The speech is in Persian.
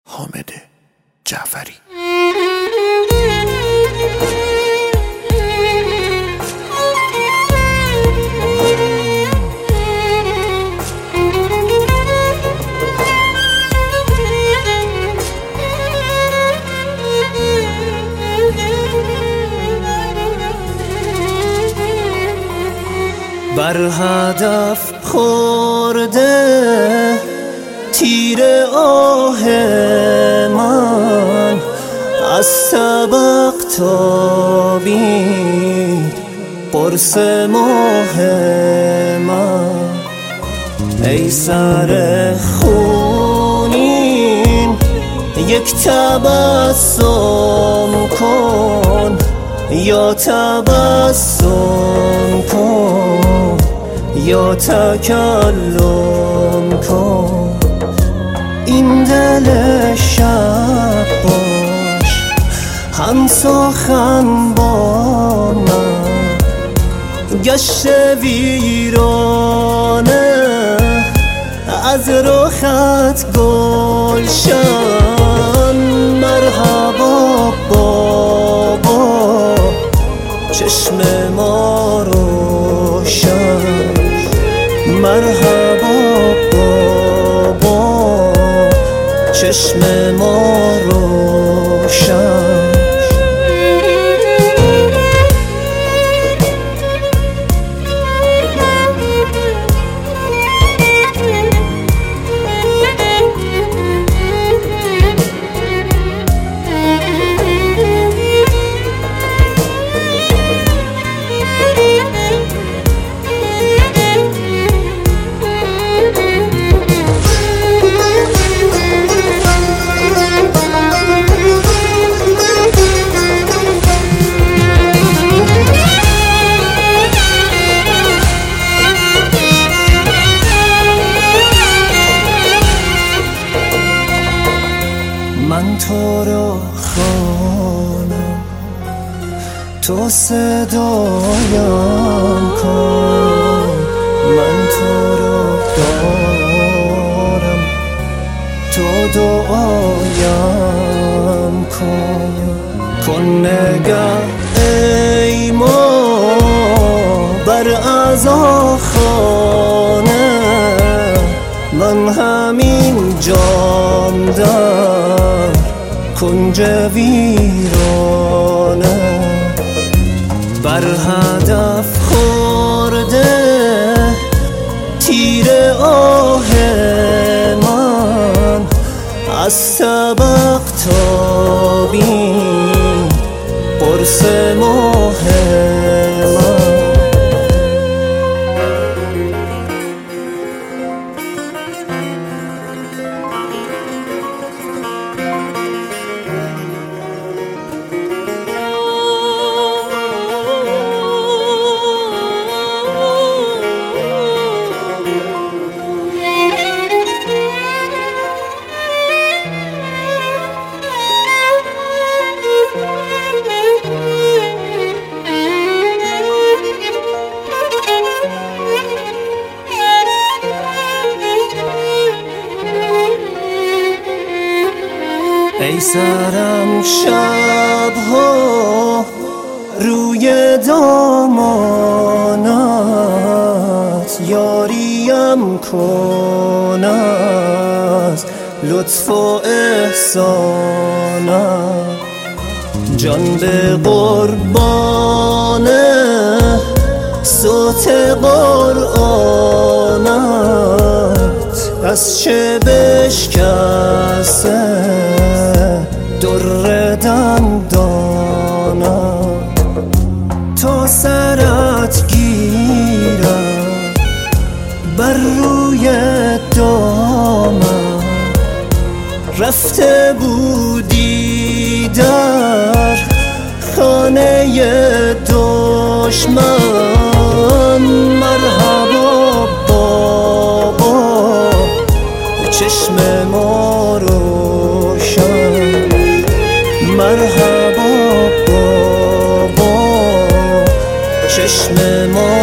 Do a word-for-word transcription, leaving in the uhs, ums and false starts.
حامد جعفری. بر هدف خورده تیر آه من، از سبق تابید قرص ماه من. ای سر خونین یک تبسم کن، یا تبسم کن یا تکلم کن. این دل شب باش هم سخن با من، گشت ویرانه از رخت گلشن. مرحبا بابا چشم ما روشن، مرحبا بابا چشم ما روشن. من تو رو خوانم تو صدایم کن، من تو رو دارم تو دعایم کن. کن نگه ای ما بر عزاخانه، من همین جام در کنج ویرانه. بر هدف خورده تیر آه من، از سبق تابید قرص ماه من. ای سرم شبها روی دامانت، یاریم کن از لطف و احسانت. جان به قربان صوت قرآنت، از چه بشکسته در دندانم. تا سرت گیرم بر روی دامم، رفته بودی در خانه دشمن. مرحبا بابا چشم ما روشن، مرحبا بابا چشم ما